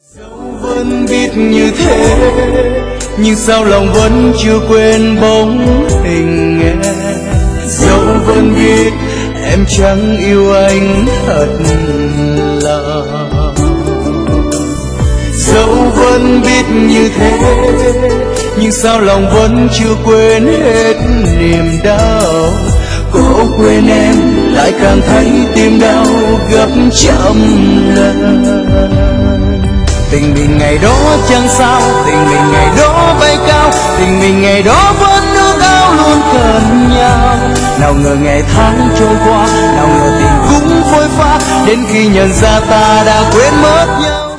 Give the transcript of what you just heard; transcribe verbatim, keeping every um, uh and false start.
Dẫu vẫn biết như thế, nhưng sao lòng vẫn chưa quên bóng hình em. Dẫu vẫn biết em chẳng yêu anh thật lòng, dẫu vẫn biết như thế, nhưng sao lòng vẫn chưa quên hết niềm đau. Cố quên em lại càng thấy tim đau gấp trăm lần. Tình mình ngày đó chẳng sao, tình mình ngày đó bay cao, tình mình ngày đó vẫn ước ao luôn cần nhau. Nào ngờ ngày tháng trôi qua, nào ngờ tình cũng phôi pha, đến khi nhận ra ta đã quên mất nhau.